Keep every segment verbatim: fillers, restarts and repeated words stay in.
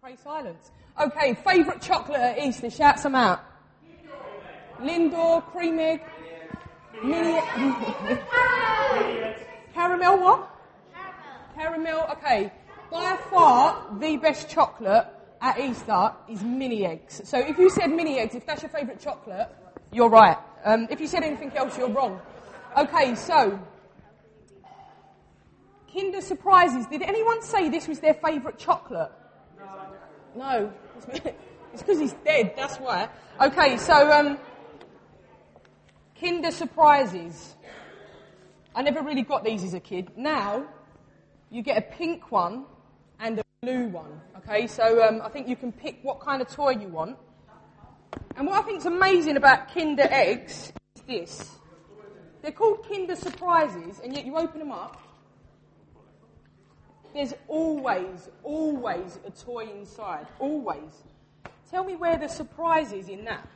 pray silence. Okay, favourite chocolate at Easter, shout some out. Lindor, cream egg, mini... Caramel what? Caramel. Caramel, okay. By far, the best chocolate at Easter is mini eggs. So if you said mini eggs, if that's your favourite chocolate, you're right. Um, if you said anything else, you're wrong. Okay, so... Kinder Surprises. Did anyone say this was their favourite chocolate? No. It's because he's dead, that's why. Okay, so... Um, Kinder Surprises. I never really got these as a kid. Now, you get a pink one and a blue one. Okay, so um, I think you can pick what kind of toy you want. And what I think is amazing about Kinder Eggs is this. They're called Kinder Surprises, and yet you open them up. There's always, always a toy inside. Always. Tell me where the surprise is in that.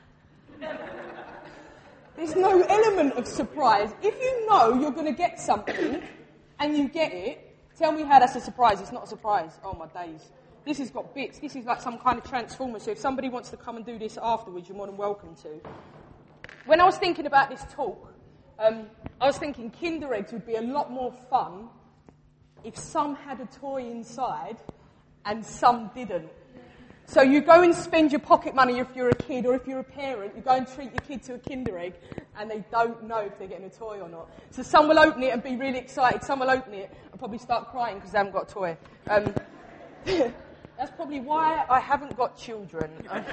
There's no element of surprise. If you know you're going to get something and you get it, tell me how that's a surprise. It's not a surprise. Oh, my days. This has got bits. This is like some kind of transformer. So if somebody wants to come and do this afterwards, you're more than welcome to. When I was thinking about this talk, um, I was thinking Kinder Eggs would be a lot more fun if some had a toy inside and some didn't. So you go and spend your pocket money if you're a kid, or if you're a parent, you go and treat your kid to a Kinder Egg, and they don't know if they're getting a toy or not. So some will open it and be really excited, some will open it and probably start crying because they haven't got a toy. Um, that's probably why I haven't got children.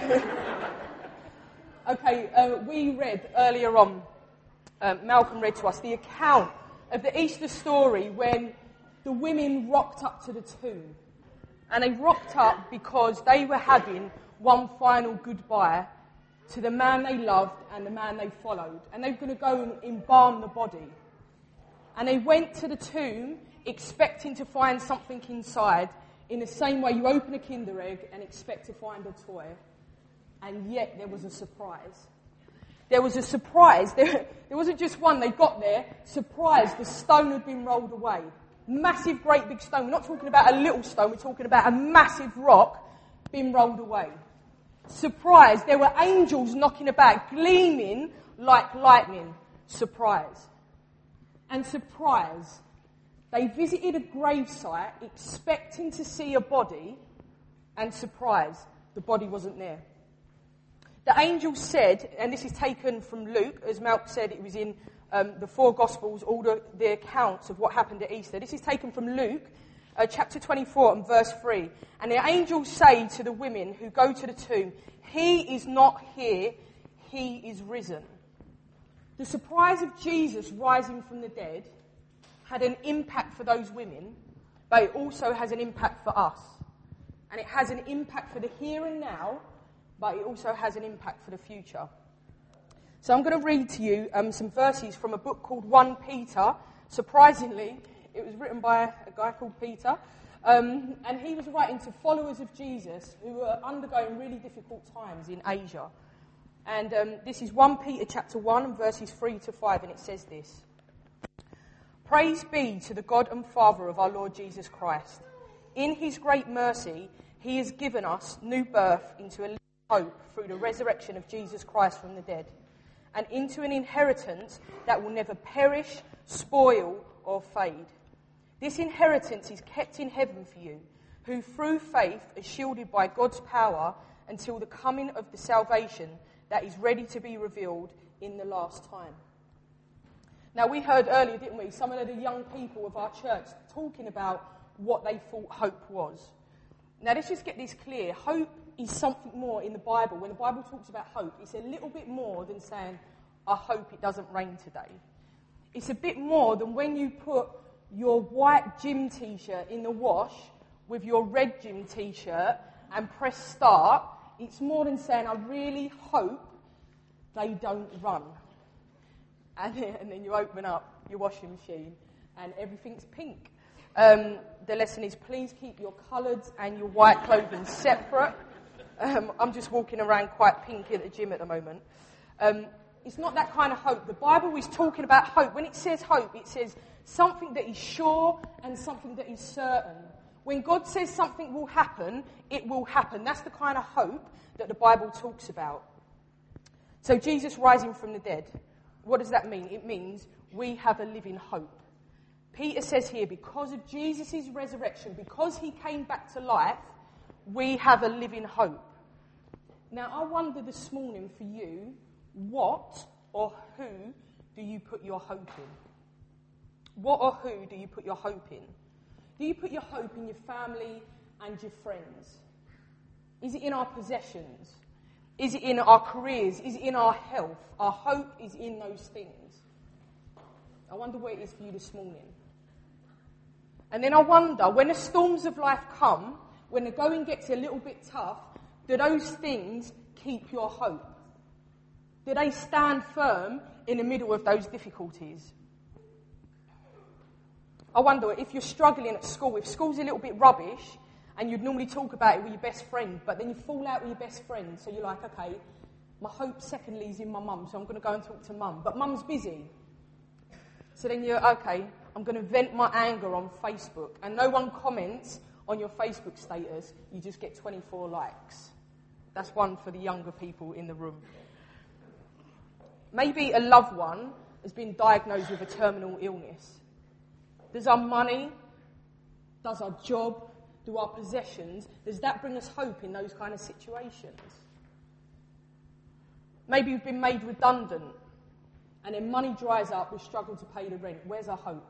Okay, uh, we read earlier on, um, Malcolm read to us, the account of the Easter story when the women rocked up to the tomb. And they rocked up because they were having one final goodbye to the man they loved and the man they followed. And they were going to go and embalm the body. And they went to the tomb expecting to find something inside, in the same way you open a Kinder Egg and expect to find a toy. And yet there was a surprise. There was a surprise. There, there wasn't just one. They got there, surprised, the stone had been rolled away. Massive, great big stone. We're not talking about a little stone. We're talking about a massive rock being rolled away. Surprise. There were angels knocking about, gleaming like lightning. Surprise. And surprise. They visited a gravesite expecting to see a body, and surprise, the body wasn't there. The angel said, and this is taken from Luke, as Malk said, it was in Um, the four Gospels, all the, the accounts of what happened at Easter. This is taken from Luke, uh, chapter twenty-four and verse three. And the angels say to the women who go to the tomb, "He is not here, he is risen." The surprise of Jesus rising from the dead had an impact for those women, but it also has an impact for us. And it has an impact for the here and now, but it also has an impact for the future. So I'm going to read to you um, some verses from a book called First Peter. Surprisingly, it was written by a guy called Peter. Um, and he was writing to followers of Jesus who were undergoing really difficult times in Asia. And um, this is First Peter chapter one, verses three to five, and it says this. "Praise be to the God and Father of our Lord Jesus Christ. In his great mercy, he has given us new birth into a living hope through the resurrection of Jesus Christ from the dead, and into an inheritance that will never perish, spoil, or fade. This inheritance is kept in heaven for you, who through faith are shielded by God's power until the coming of the salvation that is ready to be revealed in the last time." Now, we heard earlier, didn't we, some of the young people of our church talking about what they thought hope was. Now, let's just get this clear. Hope is something more in the Bible. When the Bible talks about hope, it's a little bit more than saying, "I hope it doesn't rain today." It's a bit more than when you put your white gym t-shirt in the wash with your red gym t-shirt and press start. It's more than saying, "I really hope they don't run." And then, and then you open up your washing machine and everything's pink. Um, the lesson is, please keep your coloured and your white clothing separate. Um, I'm just walking around quite pinky at the gym at the moment. Um, it's not that kind of hope. The Bible is talking about hope. When it says hope, it says something that is sure and something that is certain. When God says something will happen, it will happen. That's the kind of hope that the Bible talks about. So Jesus rising from the dead, what does that mean? It means we have a living hope. Peter says here, because of Jesus' resurrection, because he came back to life, we have a living hope. Now, I wonder this morning for you, what or who do you put your hope in? What or who do you put your hope in? Do you put your hope in your family and your friends? Is it in our possessions? Is it in our careers? Is it in our health? Our hope is in those things. I wonder where it is for you this morning. And then I wonder, when the storms of life come, when the going gets a little bit tough, do those things keep your hope? Do they stand firm in the middle of those difficulties? I wonder if you're struggling at school, if school's a little bit rubbish, and you'd normally talk about it with your best friend, but then you fall out with your best friend, so you're like, okay, my hope secondly is in my mum, so I'm going to go and talk to mum, but mum's busy. So then you're, okay, I'm going to vent my anger on Facebook, and no one comments on your Facebook status, you just get twenty-four likes. That's one for the younger people in the room. Maybe a loved one has been diagnosed with a terminal illness. Does our money, does our job, do our possessions, does that bring us hope in those kind of situations? Maybe we've been made redundant, and then money dries up, we struggle to pay the rent. Where's our hope?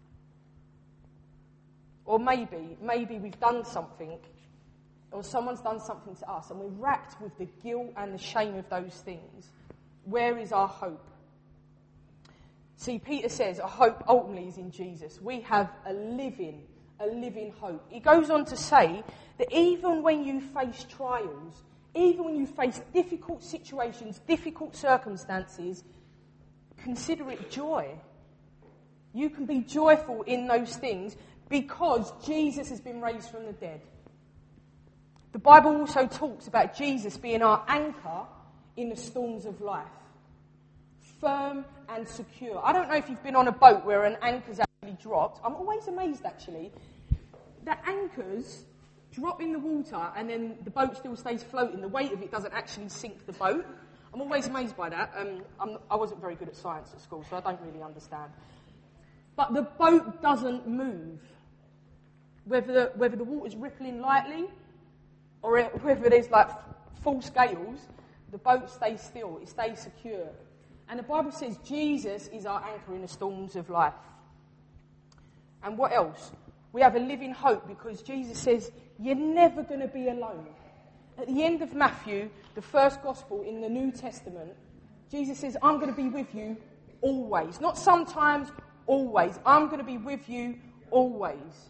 Or maybe, maybe we've done something, or someone's done something to us, and we're racked with the guilt and the shame of those things. Where is our hope? See, Peter says our hope ultimately is in Jesus. We have a living, a living hope. He goes on to say that even when you face trials, even when you face difficult situations, difficult circumstances, consider it joy. You can be joyful in those things because Jesus has been raised from the dead. The Bible also talks about Jesus being our anchor in the storms of life. Firm and secure. I don't know if you've been on a boat where an anchor's actually dropped. I'm always amazed, actually, that anchors drop in the water and then the boat still stays floating. The weight of it doesn't actually sink the boat. I'm always amazed by that. Um, I'm, I wasn't very good at science at school, so I don't really understand. But the boat doesn't move. Whether the, whether the water's rippling lightly or whether there's like full scales, the boat stays still. It stays secure. And the Bible says Jesus is our anchor in the storms of life. And what else? We have a living hope because Jesus says you're never going to be alone. At the end of Matthew, the first gospel in the New Testament, Jesus says, I'm going to be with you always. Not sometimes, always. I'm going to be with you always.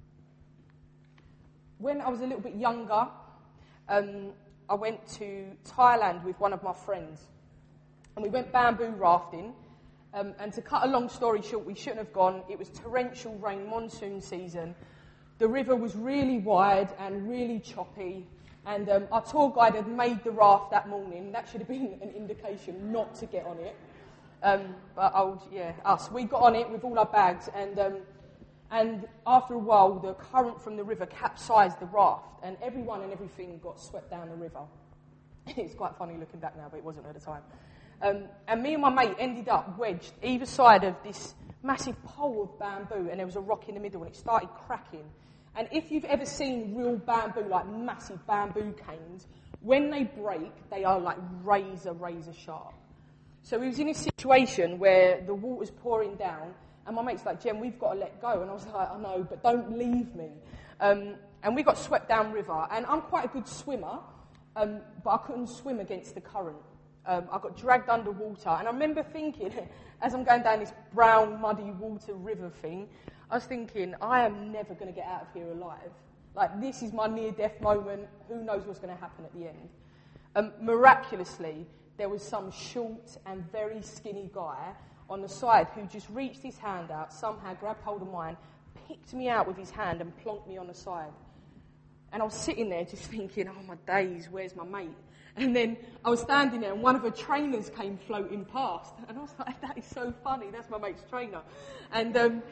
When I was a little bit younger, um, I went to Thailand with one of my friends. And we went bamboo rafting. Um, and to cut a long story short, we shouldn't have gone. It was torrential rain, monsoon season. The river was really wide and really choppy. And um, our tour guide had made the raft that morning. That should have been an indication not to get on it. Um, but, old, yeah, us. We got on it with all our bags. And um, and after a while, the current from the river capsized the raft. And everyone and everything got swept down the river. It's quite funny looking back now, but it wasn't at the time. Um, and me and my mate ended up wedged either side of this massive pole of bamboo, and there was a rock in the middle, and it started cracking. And if you've ever seen real bamboo, like massive bamboo canes, when they break, they are like razor, razor sharp. So we was in a situation where the water's pouring down, and my mate's like, Jen, we've got to let go. And I was like, I know, but don't leave me. Um, and we got swept down river, and I'm quite a good swimmer, um, but I couldn't swim against the current. Um, I got dragged underwater, and I remember thinking, as I'm going down this brown, muddy water river thing, I was thinking, I am never going to get out of here alive. Like, this is my near-death moment. Who knows what's going to happen at the end? Um, miraculously, there was some short and very skinny guy on the side who just reached his hand out, somehow grabbed hold of mine, picked me out with his hand and plonked me on the side. And I was sitting there just thinking, oh my days, where's my mate? And then I was standing there and one of her trainers came floating past. And I was like, that is so funny, that's my mate's trainer. And um,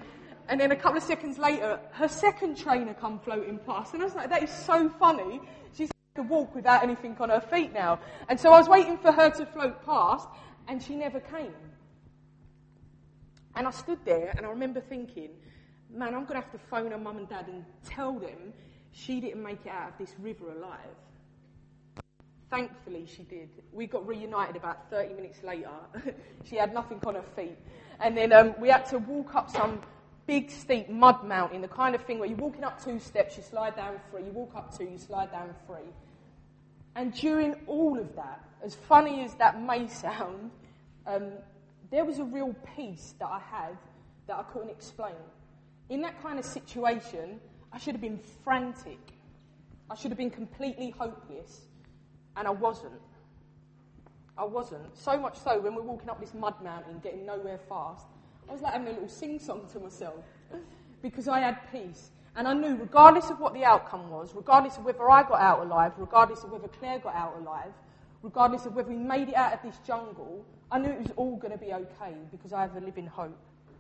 And then a couple of seconds later, her second trainer come floating past. And I was like, that is so funny. She's able to walk without anything on her feet now. And so I was waiting for her to float past, and she never came. And I stood there, and I remember thinking, man, I'm going to have to phone her mum and dad and tell them she didn't make it out of this river alive. Thankfully, she did. We got reunited about thirty minutes later. She had nothing on her feet. And then um, we had to walk up some big, steep mud mountain, the kind of thing where you're walking up two steps, you slide down three, you walk up two, you slide down three. And during all of that, as funny as that may sound, um, there was a real peace that I had that I couldn't explain. In that kind of situation, I should have been frantic. I should have been completely hopeless. And I wasn't. I wasn't. So much so, when we're walking up this mud mountain, getting nowhere fast, I was like having a little sing-song to myself because I had peace. And I knew, regardless of what the outcome was, regardless of whether I got out alive, regardless of whether Claire got out alive, regardless of whether we made it out of this jungle, I knew it was all going to be okay because I have a living hope.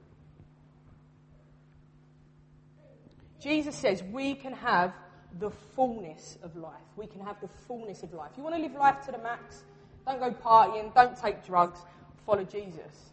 Jesus says we can have the fullness of life. We can have the fullness of life. You want to live life to the max? Don't go partying, don't take drugs, follow Jesus.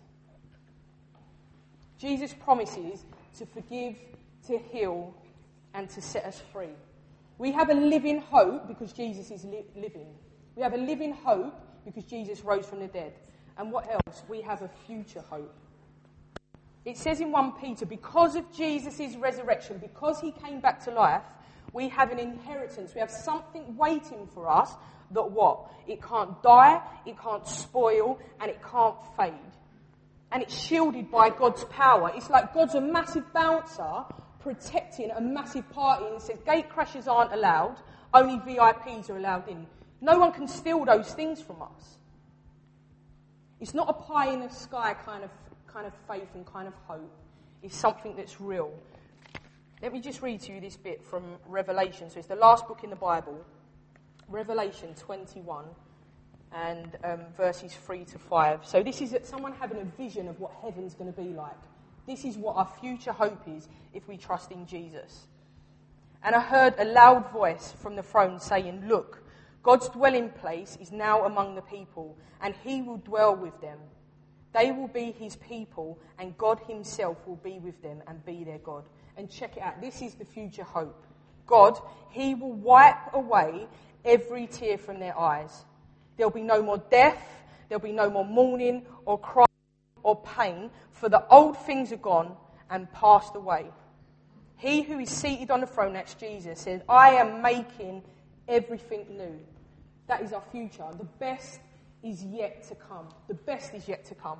Jesus promises to forgive, to heal, and to set us free. We have a living hope because Jesus is li- living. We have a living hope because Jesus rose from the dead. And what else? We have a future hope. It says in First Peter, because of Jesus' resurrection, because he came back to life, we have an inheritance. We have something waiting for us that what? It can't die, it can't spoil, and it can't fade. And it's shielded by God's power. It's like God's a massive bouncer protecting a massive party and says gate crashers aren't allowed, only V I Ps are allowed in. No one can steal those things from us. It's not a pie in the sky kind of kind of faith and kind of hope. It's something that's real. Let me just read to you this bit from Revelation. So it's the last book in the Bible, Revelation twenty-one, and um, verses three to five. So this is someone having a vision of what heaven's going to be like. This is what our future hope is if we trust in Jesus. And I heard a loud voice from the throne saying, look, God's dwelling place is now among the people, and he will dwell with them. They will be his people, and God himself will be with them and be their God. And check it out. This is the future hope. God, he will wipe away every tear from their eyes. There'll be no more death. There'll be no more mourning or crying or pain, for the old things are gone and passed away. He who is seated on the throne, that's Jesus, said, I am making everything new. That is our future. The best is yet to come. The best is yet to come.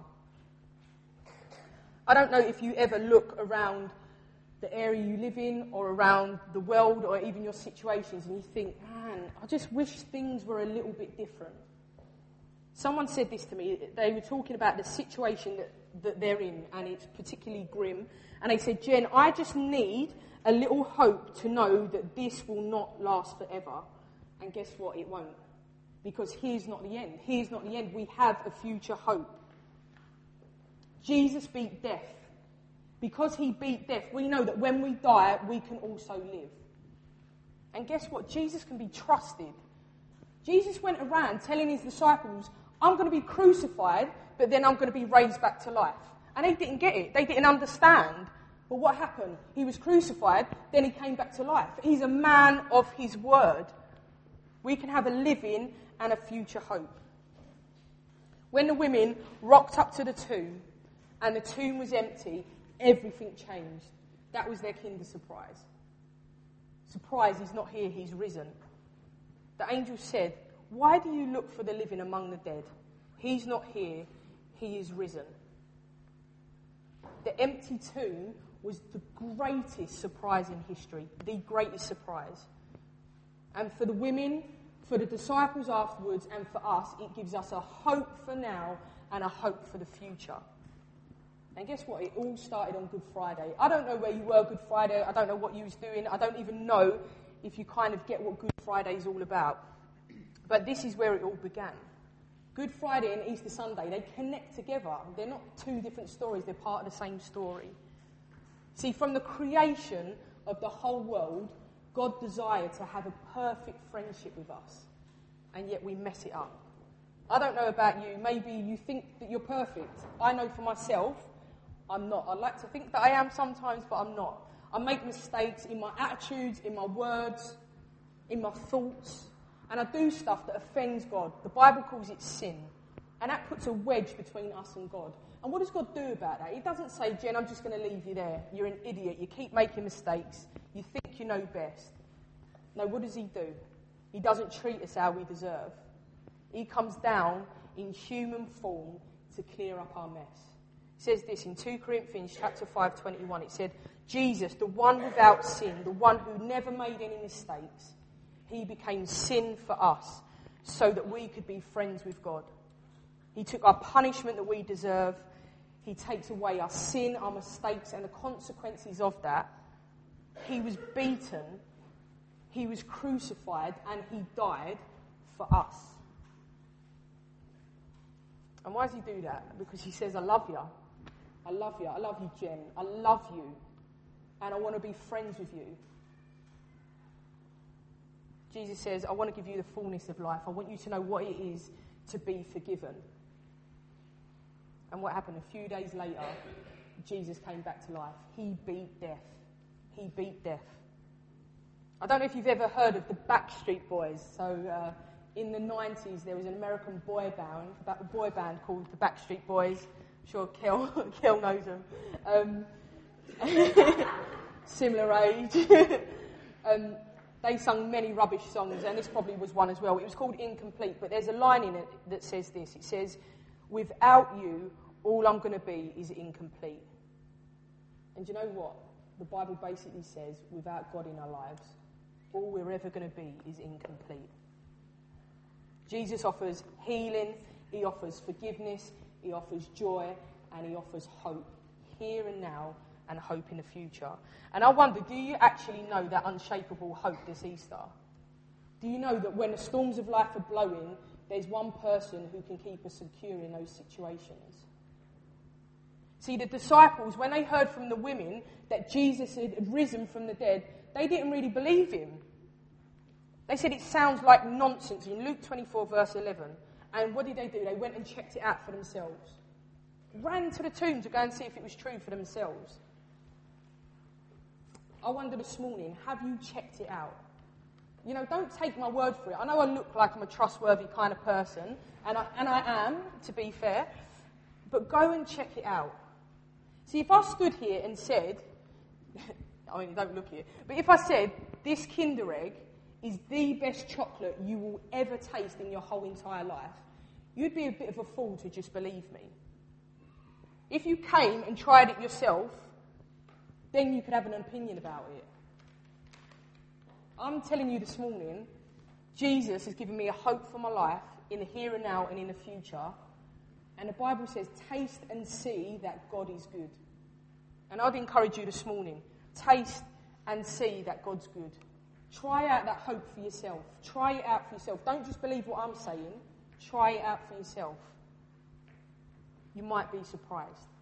I don't know if you ever look around the area you live in or around the world or even your situations and you think, man, I just wish things were a little bit different. Someone said this to me. They were talking about the situation that, that they're in, and it's particularly grim. And they said, Jen, I just need a little hope to know that this will not last forever. And guess what? It won't. Because here's not the end. Here's not the end. We have a future hope. Jesus beat death. Because he beat death, we know that when we die, we can also live. And guess what? Jesus can be trusted. Jesus went around telling his disciples, I'm going to be crucified, but then I'm going to be raised back to life. And they didn't get it. They didn't understand. But what happened? He was crucified, then he came back to life. He's a man of his word. We can have a living and a future hope. When the women rocked up to the tomb and the tomb was empty, everything changed. That was their Kinder Surprise. Surprise, he's not here, he's risen. The angel said, why do you look for the living among the dead? He's not here, he is risen. The empty tomb was the greatest surprise in history, the greatest surprise. And for the women, for the disciples afterwards, and for us, it gives us a hope for now and a hope for the future. And guess what? It all started on Good Friday. I don't know where you were Good Friday. I don't know what you was doing. I don't even know if you kind of get what Good Friday is all about. But this is where it all began. Good Friday and Easter Sunday, they connect together. They're not two different stories. They're part of the same story. See, from the creation of the whole world, God desired to have a perfect friendship with us, and yet we mess it up. I don't know about you, maybe you think that you're perfect. I know for myself, I'm not. I like to think that I am sometimes, but I'm not. I make mistakes in my attitudes, in my words, in my thoughts, and I do stuff that offends God. The Bible calls it sin, and that puts a wedge between us and God. And what does God do about that? He doesn't say, Jen, I'm just going to leave you there. You're an idiot. You keep making mistakes. You think you know best. No, what does he do? He doesn't treat us how we deserve. He comes down in human form to clear up our mess. It says this in Second Corinthians chapter five, twenty-one. It said, Jesus, the one without sin, the one who never made any mistakes, he became sin for us so that we could be friends with God. He took our punishment that we deserve. He takes away our sin, our mistakes, and the consequences of that. He was beaten, he was crucified, and he died for us. And why does he do that? Because he says, I love you. I love you. I love you, Jen. I love you. And I want to be friends with you. Jesus says, I want to give you the fullness of life. I want you to know what it is to be forgiven. And what happened? A few days later, Jesus came back to life. He beat death. He beat death. I don't know if you've ever heard of the Backstreet Boys. So uh, in the nineties, there was an American boy band, a boy band called the Backstreet Boys. I'm sure Kel, Kel knows them. Um, similar age. um, they sung many rubbish songs, and this probably was one as well. It was called Incomplete, but there's a line in it that says this. It says, without you, all I'm going to be is incomplete. And do you know what? The Bible basically says, without God in our lives, all we're ever going to be is incomplete. Jesus offers healing, he offers forgiveness, he offers joy, and he offers hope here and now and hope in the future. And I wonder, do you actually know that unshakable hope this Easter? Do you know that when the storms of life are blowing, there's one person who can keep us secure in those situations? See, the disciples, when they heard from the women that Jesus had risen from the dead, they didn't really believe him. They said it sounds like nonsense in Luke twenty-four, verse eleven. And what did they do? They went and checked it out for themselves. Ran to the tomb to go and see if it was true for themselves. I wonder this morning, have you checked it out? You know, don't take my word for it. I know I look like I'm a trustworthy kind of person, and I, and I am, to be fair, but go and check it out. See, if I stood here and said, I mean, don't look here, but if I said, this Kinder Egg is the best chocolate you will ever taste in your whole entire life, you'd be a bit of a fool to just believe me. If you came and tried it yourself, then you could have an opinion about it. I'm telling you this morning, Jesus has given me a hope for my life in the here and now and in the future. And the Bible says, taste and see that God is good. And I'd encourage you this morning, taste and see that God's good. Try out that hope for yourself. Try it out for yourself. Don't just believe what I'm saying. Try it out for yourself. You might be surprised.